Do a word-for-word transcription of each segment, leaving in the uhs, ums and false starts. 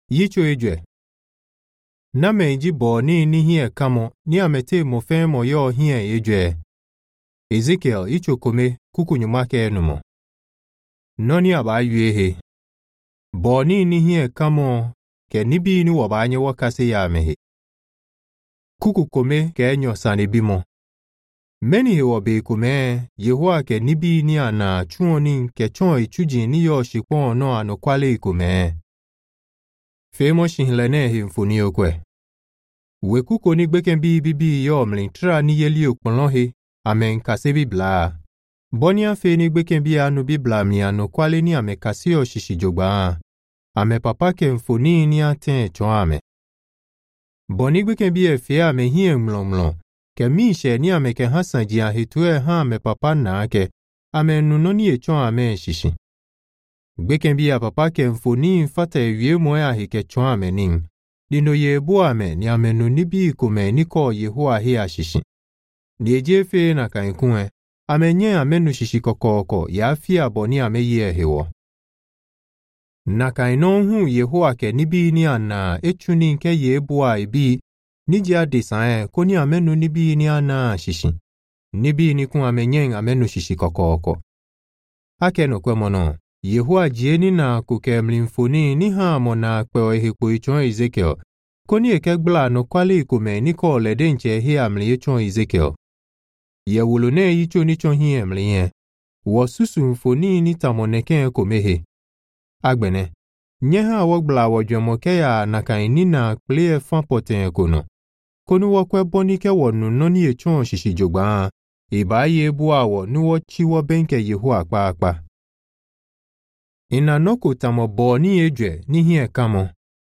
Yicho ejwe. Na meji bo ni ni hie kamo ni amete mo fe mo yo hie ejwe. Ezekiel icho kome kukunyumake enumo. Noni aba yuehe. Bo ni ni hie kamo ke nibi ni wabanye wakase ya mehe. Kuku kome ke enyo sane bimo. Meni he wabe kome Yehowa ke nibi ni ana chuoni ke chon ichuji ni yo shikon no ano kwale kome. Femo shinhlene he mfuni okwe. Wekuko ni gbeken bi bibi yo mlin tra ni yeli okponlo he amen kase bibla. Bonia fe ni gbeken bi anu bibla mi ano kwale ni ame kase yo shishijogba. Ame papa ke mfuni ni aten chon ame. Boni gbeken bi e fe ame hie mlon mlon. Ke mi she ni ame ke hasan ji ahitue ha ame papa na ke ame nuno ni echon ame shishi. Gbeken bi a papa ke mfoni mfata ewie mo ya he ke chon ame ning. Dino ye bo ame ni ame nu nibi ikome ni ko Yehowa he ashishi. Ni ejefe na kankue ame nye ame nu shishi kokoko ya fi aboni ame ye hewo. Na kainon hu Yehowa ke nibi ni ana echuni nke ye bo a ibi Niji adesan koni amenu nibi ni ana shishi. Nibi ni kun amenyen amenu shishi kokoko. Ake no kwe mono. Yehowa jieni na kuke mlimfoni ni ha mona kwe ohekpo ichon Ezekiel. Koni ekegbla no kwale ikume ni ko ledenche he amli ichon Ezekiel. Ye wulone icho ni chon hi emliye. Wo susu mfoni ni tamoneke komehe. Agbene. Nye ha wogbla wojomoke ya nakaini na kple fan poten kono. Konu wakwe boni ke wonu noni echon shishijogba. Iba ye buawo nuwo chiwo benke Yehowa kpa akpa. Ina noko tamo boni ejwe ni hie kamo.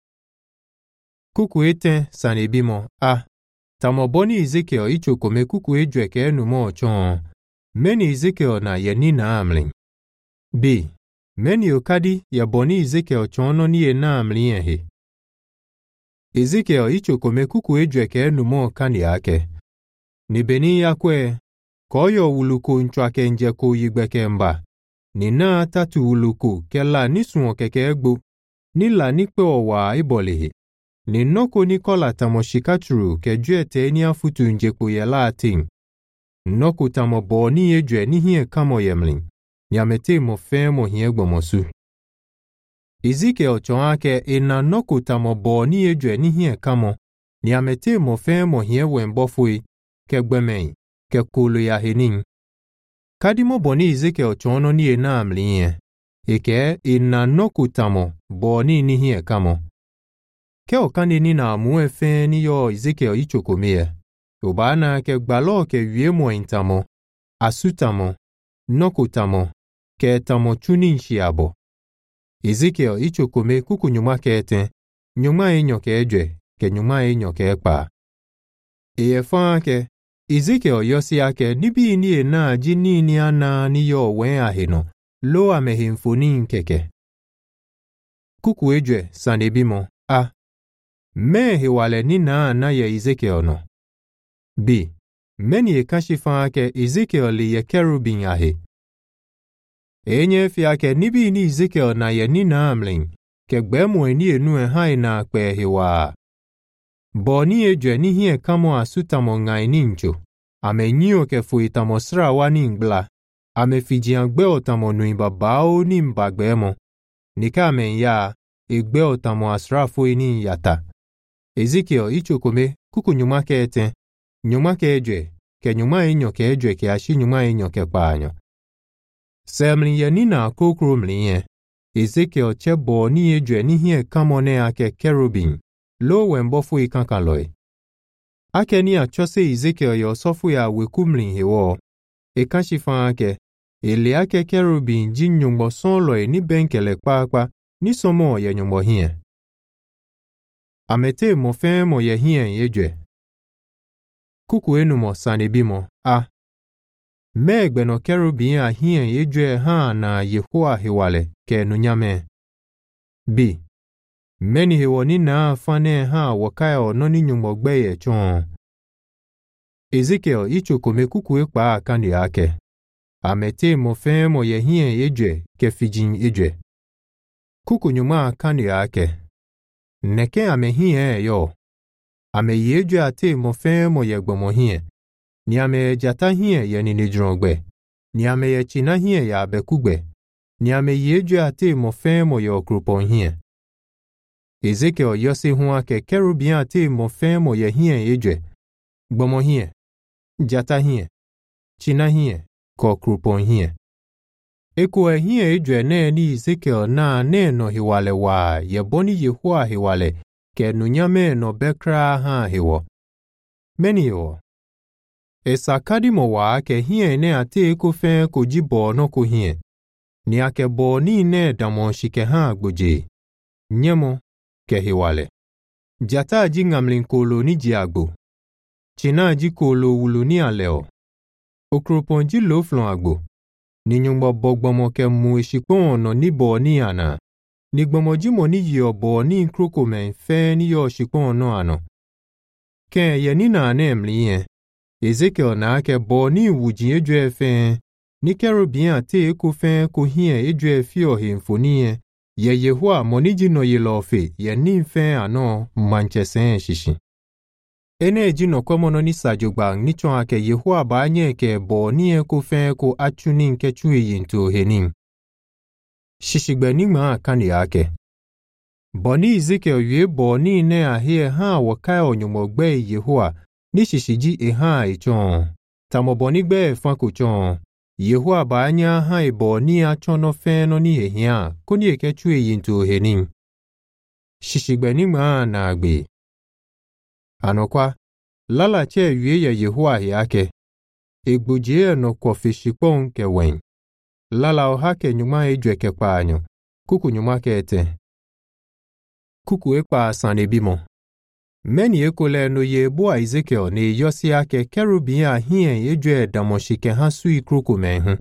Kuku eten sanebimo a. Tamo boni Ezekiel icho kome kuku ejwe ke enumo chon. Meni Ezekiel na yeni na amlin. B. Meni okadi ya boni Ezekiel chono ni ena amlin he. Ezekiel icho kome kuku ejwe ke enumo kani ake. Ni beni yakwe. Koyo wuluko nchwake njeko yigbeke mba. Ni na tatu wuluko ke la nisuon keke egbo. Ni la nikpe owa ibolehe. Ni noko nikola tamo shikaturu ke jwete ni afutu njeko yela ating. Noko tamo bo ni ejwe ni hie kamo yemlin. Nyamete mo fe mo hie gbomosu. Ezekiel chonake ina noko tamo bo ni ejwe ni hie kamo. Nyamete mo fe mo hie wembofui. Ke gbemei. Ke kolo ya hening. Kadimo boni Ezekiel chono ni ena amliye. Eke ina noko tamo bo ni ni hie kamo. Ke okane ni na amue fe ni yo Ezekiel icho komeye. Obana ke gbalo ke wie mo intamo. Asutamo. Noko tamo. Ke tamo chuni nshiabo. Ezekiel icho kome kuku nyuma ke eten. Nyuma enyo ke ejwe. Ke nyuma enyo ke ekpa. Eye fan ke. Ezekiel yosi ake nibi ni ena jini ni ana ni yo wen aheno. Lo amehe mfoni nkeke. Kuku ejwe sanebimo a. Me hewale ni na ana ye Ezekiel no. B. Meni e kashifan ake Ezekiel li ye kerubin ahe. Enye fi ake nibi ni Ezekiel na ye ni na amlin. Ke gbemo eni enu e hai na kwe hewa. Bo ni ejwe ni hie kamo asutamo ngai nincho. Ame nyo ke fuitamo sra wani ngbla. Ame fijian gbe otamo nuimba bao ni mbagbemo. Nika ame ya, egbe otamo asra fui ni yata. Ezekiel icho kome kuku nyuma ke eten. Nyuma ke ejwe, ke nyuma enyo ke ejwe ke ashi nyuma enyo ke panyo. Semlin ye nina kokro mlinye. Ezekiel che bo ni ejwe ni hie kamo ne ake kerubin. Lo wembofu ikankaloi. Ake ni achose Ezekiel yo sofu ya wekumlin hewo. E kashifan ake. Ele ake kerubin jin nyungbo son loi ni benkele kwa kwa. Ni somo ye nyungbo hie. Amete mo fe mo ye hie yejwe. Kuku enu mo sanebimo a. Megbe no kerubin a hie yejwe ha na Yehowa hewale ke nunyame. B. Meni hewo ni na fane ha wakaya ononi nyungbo gbeye chon. Ezekiel icho kome kuku ekpa akandi ake. Amete mo fe mo ye hie ejwe ke fijin ejwe. Kuku nyuma akandi ake. Neke ame hie yo. Ame yeju ate mo fe mo ye gbomo hie. Ni ame jata hie ye ni nidrongbe. Ni ame ye china hie ya bekugbe. Ni ame yeju ate mo fe mo ye okrupon hie. Ezekiel yose hua ke kerubien ate mo fe mo ye hie ejwe. Gbomo hie. Jata hie. China hie. Ko krupon hie. Eko e hie ejwe ne ni Ezekiel na ne no hiwale wa ye boni Yehua hiwale ke nunyame no bekra ha hiwo. Meni yo. Esa kadimo wa ke hie ne ate eko fe ko jibo no ko hie. Ni ake bo ni ne damon shike ha gboje. Nyemo ke hiwale. Jata ji ngamlin kolo ni jiagbo. China ji kolo wulu ni aleo. Okropon ji lo flon agbo. Ni nyungbo bogbomo ke mu ishikon no ni bo ni ana. Ni gbomo ji mo ni yo bo ni kroko men fe ni yo shikon no ano. Ken ye ni na ne mliye. Ezekiel na ke bo ni wuji ejwe fe. Ni kerubien ate eko fe ko hie ejwe fio himfoniye. Ye Yehua mo ni ji no ye lo fe ye ni fe ano manchesen shishi. Ene jino kwa mono ni sajogba ni chon ake Yehua ba nye ke bo ni eko fe ko achuni nke chue yinto henin. Shishigbe ni ma kani ake. Bo ni Ezekiel yue bo ni ne ahie ha wakai onyumogbe Yehua ni shishiji e ha e chon. Tamo bo ni gbe fanko chon. Yehua ba nya ha e bo ni achono fe no ni e hia koni eke chue yinto henin. Shishigbe ni ma na agbe. Anokwa, lala che yue ye Yehua yake. Egboje no kwa fishipon ke wen. Lala ohake nyuma ejwe ke panyo. Kuku nyuma ke ete. Kuku ekpa sanebimo. Meni ekole no ye bo Ezekiel ne yosi ake kerubien hie ejwe damoshike ha sui kruku menhu.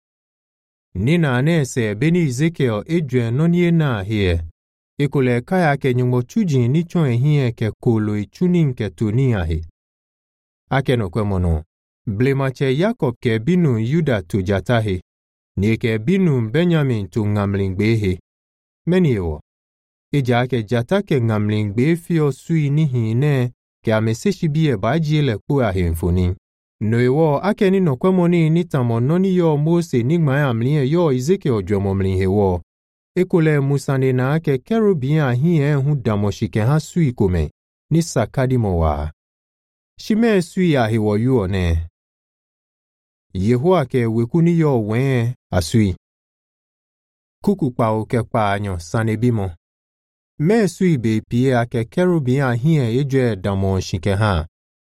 Nina anese beni Ezekiel ejwe nonye na hie. Ekole kaya ke nyumo chuji ni chon hie ke kolo ichuni nke tuni ahe. Ake no kwe mono. Blemache Jacob ke binu Yuda tu jatahe. Ni ke binu Benjamin tu ngamlingbehe. Meni ewo. Eja ke jata ke ngamlingbe fio sui ni hine ke ameseshi biye bajiele ku ahe mfoni. No ewo ake ni no kwe moni ni tamo noni yo Mose ni gma amliye yo Ezekiel jomo mlihe wo. Ekole musane na ake kerubien ahie hu damoshike ha sui kome, ni sakadi mowa. Shime sui ahiwo yuo ne. Yehua ke wekuni yo wen asui. Kuku pa oke pa anyo sanebimo. Me sui be pie ake kerubien ahie ejwe damoshike ha.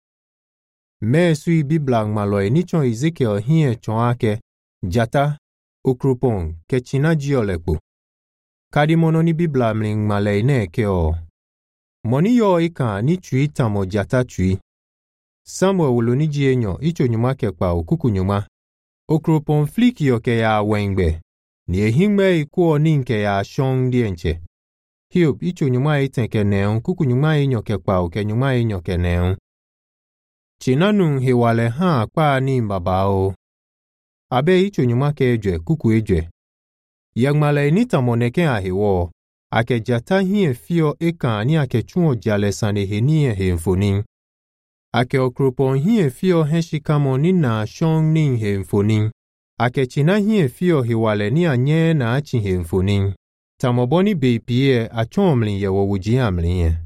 Me sui biblang maloe nichon Ezekiel hie chon ake, jata, okropon, ke china jiolekbo. Kadi mono ni bibla mling malay ne ke o. Moni yo ika ni chui tamo jata chui. Samuel wulu ni jienyo icho nyuma ke pa okuku nyuma. Okropon flik yo ke ya wengbe. Ni ehingbe ikuo ni nke ya shong dienche. Hiob icho nyuma iten ke neon kuku nyuma inyo ke pa oke nyuma inyo ke neon. Chinanung hiwale ha kwa ni mbabao. Abe icho nyuma ke ejwe kuku ejwe. Yagmale ni tamoneke ahiwo, ake jata hie fio eka ni ake chuo jale sane henie hemfonin. Ake okropon hie fio heshikamo ni na shong ning hemfonin. Ake china hie fio hiwale ni anye na achi hemfonin. Tamoboni beipie achomlin ye wawuji amlin.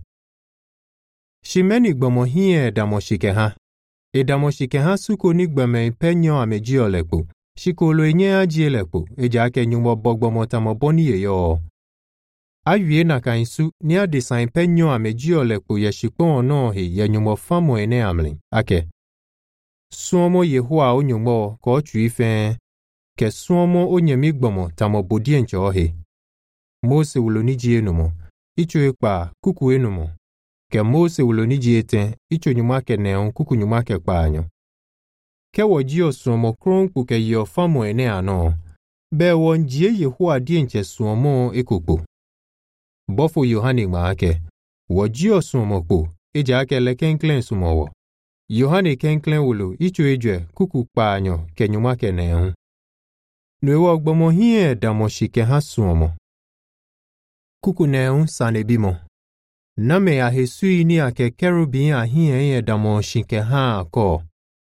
Shimeni gbomo hie damoshike ha. E damoshike ha suko ni gbeme penyo ameji olekpo. Shikolo enye ajielekpo, eja ake nyumbo bogbo motamo boni ye yo. Ayue na kainsu, ni adisain penyo ameji olekpo ye shikon no he ye nyumbo famo ene amlin. Ake. Suomo Yehua o nyumbo ko chuifen. Ke suomo o nyemigbomo tamo bodienche ohe. Mose uloniji enumo. Icho ekpa kuku enumo. Ke Mose uloniji eten, icho nyumake neon kuku nyumake pa anyo. Ke wajio suomo kronku ke yo famo ene ano. Be wonjie Yehua dienche suomo ekupo. Bofo Yohane maake. Wajio suomo po, eja ake le kenklen sumowo. Yohane kenklen wulu icho ejwe kuku pa anyo ke nyumake neon. Nwewo gbomo hie damoshike ha suomo. Kuku neon sanebimo. Name ahesui ni ake kerubin ahien ye damo shike ha ko.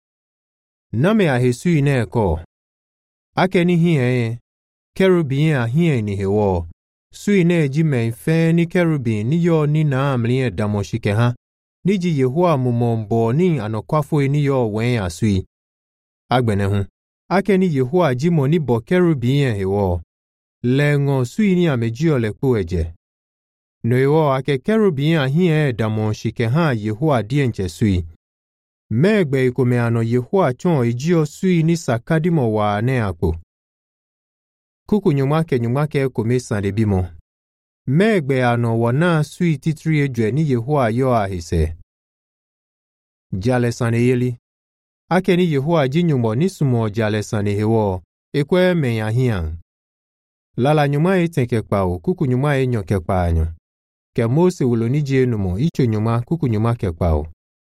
Name ahesui ne ko. Ake ni hien kerubin ahien ni hewo. Sui ne jime fe ni kerubin ni yo ni na amli damo shike ha. Niji Yehoa mumombo ni anokwafo ni yo wen asui. Agbene hu. Ake ni Yehoa jimo ni bo kerubin hewo. Lengo sui ni amejio le po eje. Noewo ake kerubin ahien damo shike ha Yehoa dienche sui. Megbe ikome ano Yehoa chon ejio sui ni sakadimo wa ne akpo. Kuku nyumake nyumake kome sande bimo. Megbe ano wana sui titri ejwe ni Yehoa yo ahise. Jale sane yeli. Ake ni Yehoa jinyumo ni sumo jale sane hewo. Ekwe menya hian. Lala nyuma etenke kpao kuku nyuma enyo kekpa anyo. Ke Mose uloni jenumo icho nyuma kuku nyuma kekpao.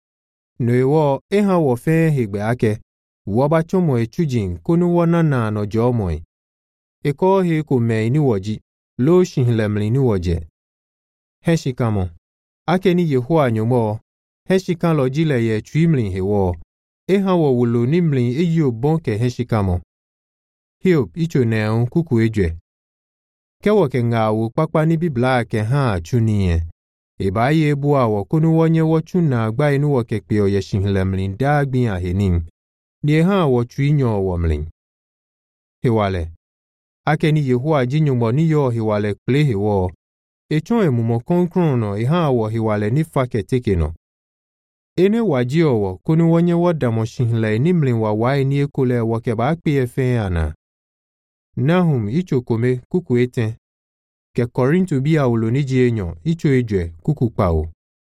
Noewo eha wo fe hegbe ake. Waba chomo echujin konu wana na no jomoi. Eko he kume ni woji. Lo shinlemli ni woje. Heshikamo. Ake ni Yehoa nyomo. Heshikan lo jile ye chuimli hewo. Eha wo uloni mli eyo bonke heshikamo. Hiob icho neon kuku ejwe. Kewo ke nga wu kpakpa ni bibla ke ha chuniye. Eba ye bua wo kunu wonye wo chuna agba inu wo ke pe oye shinlemlin dagbin ahenin. Ni ha wo chuinyo wo mlin. Hewale. Ake ni Yehoa jinyumo ni yo hewale kple hewo. Echon emumo konkron no eha wo hewale ni fake teke no. Ene waji owo kunu wonye wo damo shinle ni mlin wa wa ni ekole wo ke ba pe efe ana. Nahum icho kome kuku eten. Ke Korinto bi a ulo ni jenyo icho ejwe kuku pao.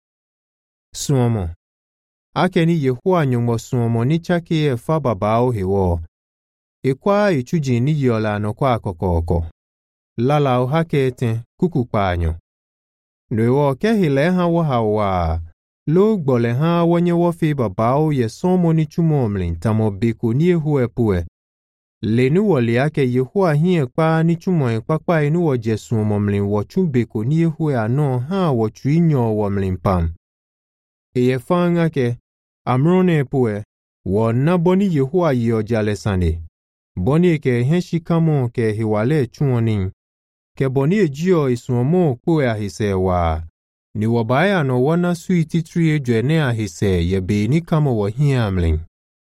Suomo. Ake ni Yehoa nyongmo suomo ni chake e fa babao hewo. Ekwa ichuji ni yola no kwa kokoko. Lala o hake eten kuku panyo. Nwewo ke hile ha wo hawa. Lo gbole ha wonye wo fe babao ye somo ni chumo mlin tamo beko ni ehu epue. Lenu wole ake Yehoa hie kwa ni chumo e kpakpa inu wo jesu momlin wo chumbeko ni ehu ano ha wo chuinyo wo mlin pam. Eye fanga ke amrone pue wo na boni Yehoa yo jale sande. Boni ke henshikamo ke hiwale chuonin. Ke boni ejio isuomo pue ahise wa. Ni wabaya no wana sui titri ejwe ne ahise yebe ni kamo wo hie amlin.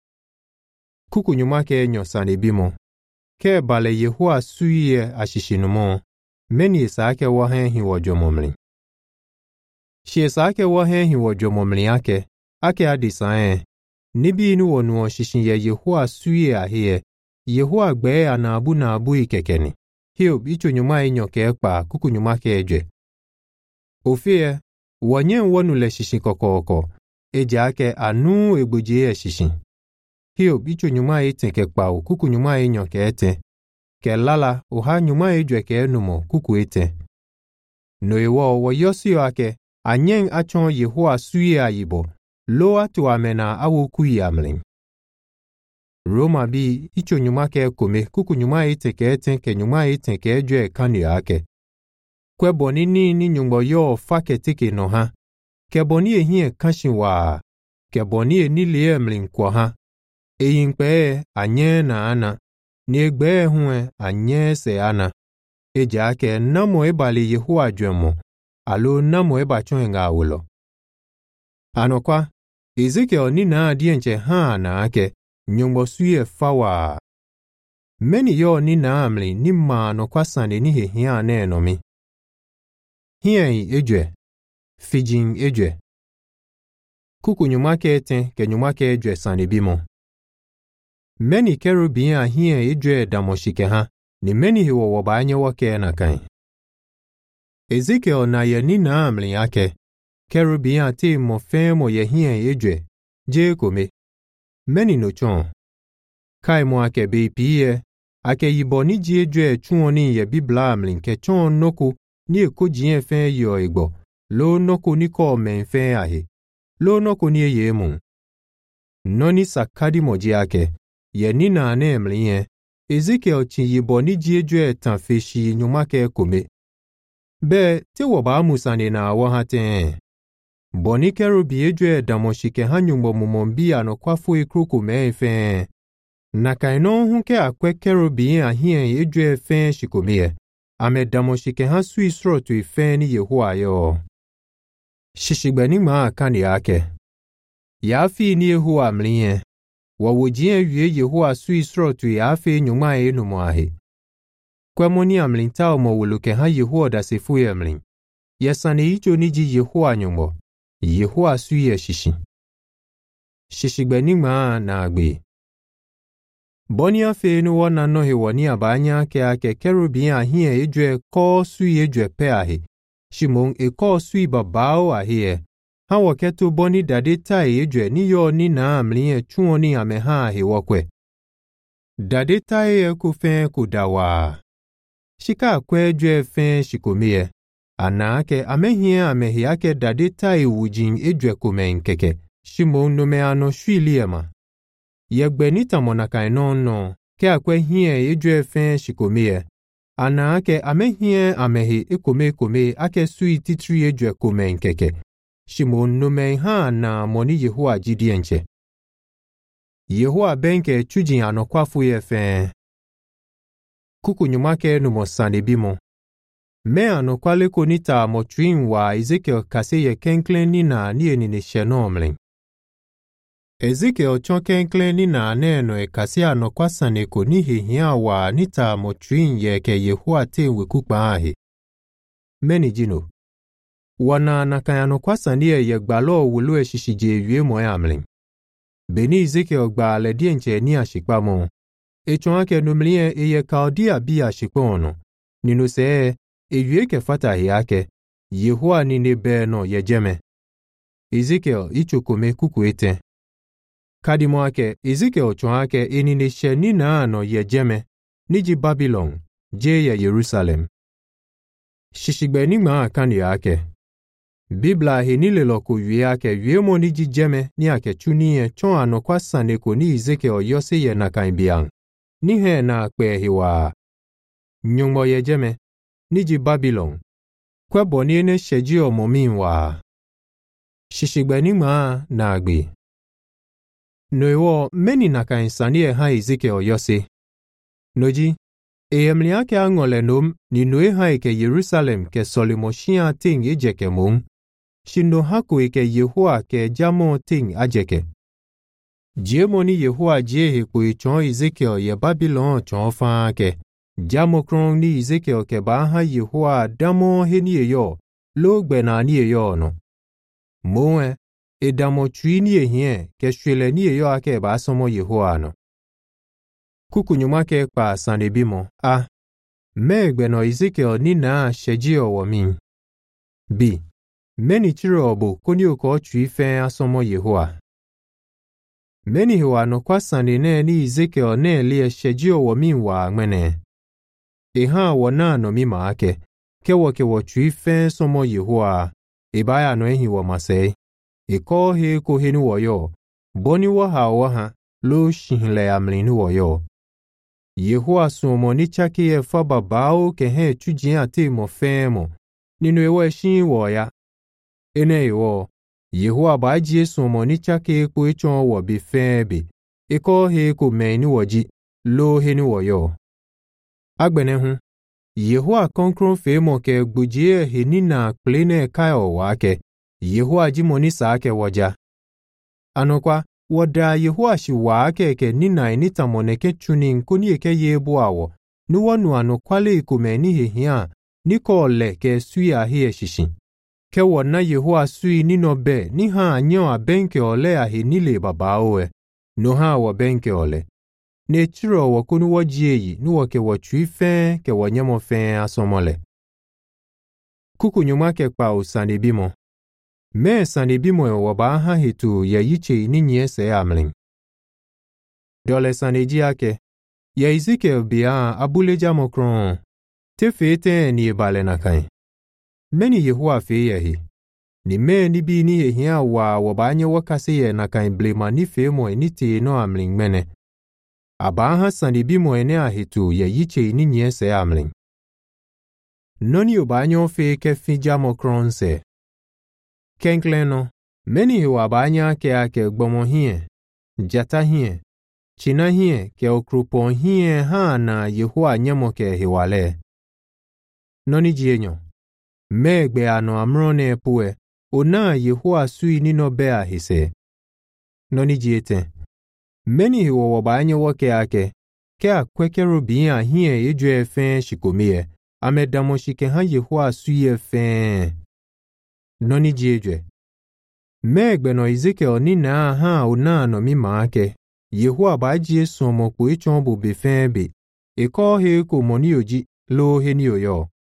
Kuku nyuma ke enyo sane bimo. Ke bale Yehoa suye ashishinumo. Meni esake wahen hiwo jomomli. Shi esake wahen hiwo jomomli ake. Ake adisaen. Nibi inu wonu shishin ye Yehoa suye ahie. Yehoa gbe anabu na abu ikekeni. Hiob icho nyuma enyo ke ekpa kuku nyuma ke ejwe. Ofie, wanyen wonu le shishin kokoko. Eje ake anu egboje e shishin. Hiob icho nyuma eten ke kpao kuku nyuma enyo ke eten. Ke lala oha nyuma ejwe ke enumo kuku eten. Noewo wo yosio ake anyen achon Yehoa suye ayibo. Lo atu amena awo kuyi amlin. Roma bi icho nyuma ke kome kuku nyuma eten ke eten ke nyuma eten ke ejwe kani ake. Kwe boni ni ni nyungbo yo fake teke no ha. Ke boni e hie kashin wa. Ke boni e nili emlin kwa ha. Eyinkpe anye na ana. Ni egbe hue anye se ana. Eja ake namo ebali Yehoa jwemo. Alo namo eba chwenga ulo. Anokwa. Ezekiel ni na adienche ha na ake. Nyongbo suye fawa. Meni yo ni na amli ni ma anokwa sande ni he hia ne enomi. Hien ejwe. Fijin ejwe. Kuku nyuma ke eten ke nyuma ke ejwe sande bimo. Meni kerubin a hien ejwe damoshike ha, ni meni hiwo wabanye wake na kain. Ezekiel na ye ni na amli yake, kerubin a te mo femo ye hien ejwe, je kome. Meni no chon. Kai mo ake be piye, ake yibo ni ji ejwe chuoni ye bibla amlin ke chon noku ni eko jien fen yo egbo, lo noku ni ko men fen ahe, lo noku ni ye mun. Noni sakadi moji ake. Ye ni na ane emliye, Ezekiel chi yibo ni ji ejwe tan feshi nyuma ke kome. Be te wo ba musane na wo haten. Boni kerubi ejwe damoshike hanyumbo mumombi anokwafu ikruku mefe. Nakaino hunke akwe kerubi ahien ejwe fe shikomie. Ame damoshike ha sui srotu ife ni Yehowa yo. Shishigbeni ma kani ake. Yafi ni Yehowa mliye. Wawujie yue Yehowa sui srotu yafi nyuma enu mwahi. Kwemoni amlinta omo wuluke ha Yehowa da sefuye amlin. Yesani icho niji Yehowa nyumbo. Yehowa suye shishi. Shishigbeni ma na agbe. Boni afe nu wana nohe wani abanya ke ake kerubi ahie ejwe ko suye ejwe pe ahi. Shimon e ko sui babao ahie. Ha waketu boni dade tai ejwe ni yo ni na amliye chuoni ameha ahi wakwe. Dade tai e kufen kudawa. Shika kwe ejwe fen shikomie. Anake amehie amehiake dade tai wujin ejwe kumen keke. Shimon nume ano shuiliema. Yegbenita monaka enono. Ke akwe hie ejwe fen shikomie. Anake amehie amehi ekome kome ake sui titri ejwe kumen keke. Shimon nume ha na moni Yehowa jidienche. Yehowa benke chujin anokwafu yefen. Kuku nyumake numosane bimo. Me anokwale konita mochuin wa Ezekiel kaseye kenklen nina ni enine shenomlin. Ezekiel chon kenklen nina neno e kasi anokwasane konihi hia wa nita mochuin ye ke Yehowa te wekukpa ahi. Meni jino. Wana naka anokwasane ye gbalo wulu e shishije yue mo amlin. Beni Ezekiel gba ledienche ni ashikpamo. Echon ake numlie eye kaudia bi ashikpono. Nino se eyue ke fata hiake. Yehowa ni nebe no yejeme. Ezekiel ichokome kuku ete. Kadimo ake Ezekiel chon ake enine she ni na no yejeme. Niji Babylon. Je ya Jerusalem. Shishigbeni ma akani ake. Bibla hinile loko yue ake yue mo niji jeme ni ake chuniye chon anokwa saneko ni Ezekiel yose ye nakaimbiang. Ni he na kwe hiwa. Nyungmo ye jeme. Niji Babylon. Kwe boni ne sheji omominwa. Shishigbeni ma na agbi. Noewo meni naka insanie ha Ezekiel yose. Noji. Eyemli ake angole nom ni noe ha ike Jerusalem ke solimoshia ting ejeke mong. Shindo haku ike Yehowa ke jamo ting ajeke. Jemoni Yehowa jehe kui chon Ezekiel ye Babylon chon fa ke. Jamo kron ni Ezekiel ke ba ha Yehowa damo he ni eyo. Lo gbena ni eyo no. Moe. E damo chui ni ehien ke shwele ni eyo ake ba somo Yehowa no. Kuku nyuma ke pa sanebimo. A. Me gbeno Ezekiel ni na sheji owo min. B. Meni chiro obo koni oko chui fe asomo Yehowa. Meni hewa no kwa sanene ni Ezekiel ne liye sheji owo min wa ngmene. E ha wana no mi maake. Ke wo ke wo chui fe somo Yehowa. E baya no ehi wo masei. E ko he ko he nu wo yo. Boni wo ha wo ha. Lo shihinle amli nu wo yo. Yehowa somo ni chaki e fa babao ke he chujin ate mo femo. Ninu ewe shin wo ya. Ene ewo. Yehowa ba jie somo ni chaki ko echon wo bi febe. E ko he ko meni wo ji. Lo he nu wo yo. Agbene hun. Yehowa konkron femo ke gbujie he nina plene kayo wake. Yehowa jimoni saake waja. Anokwa. Wada Yehowa shi wake ke nina inita moneke chunin kuni eke yebu awo. Nuwanu anokwale ikumeni hihia. Niko ole ke sui ahie shishi. Ke wana Yehowa sui nino be. Niha anyo abenke ole ahi nile babaowe. Noha wa benke ole. Nechiro wakunu wajieyi. Nuwa ke wachui fen ke wanyamo fen asomole. Kuku nyuma ke pa usanibimo. Me sanibimo e wabaha hitu ya yiche ininye se amling. Dole saniji ake. Ya Ezekiel biya abuleja mokron. Te fete ni ebale nakai. Meni Yehowa fe yehi. Ni me ni bi ni ehia wa wabanye wakase ye nakai blema ni fe mo enite no amling mene. Abaha sanibimo ene ahitu ya yiche ininye se amling. Noni obanyo fe ke fijamo kronse. Kenkleno, meni wabanya ke ake gbomo hie, jata hie, china hie ke okrupon hie ha na Yehua nyemo ke hiwale. Noni jienyo, megbe ano amrone pue, ona Yehua sui nino bea hise. Noni jiete, meni hiwo wabanyo wake ake, ke akwekero biya hie ejwe fe shikomie, amedamo shike ha Yehua suye fe. Noni jiejwe, megbe no Ezekiel ni na ha ona no mi maake, Yehua ba jie somo kwe chombo be fe be, e ko he ko moni oji lo he ni oyo.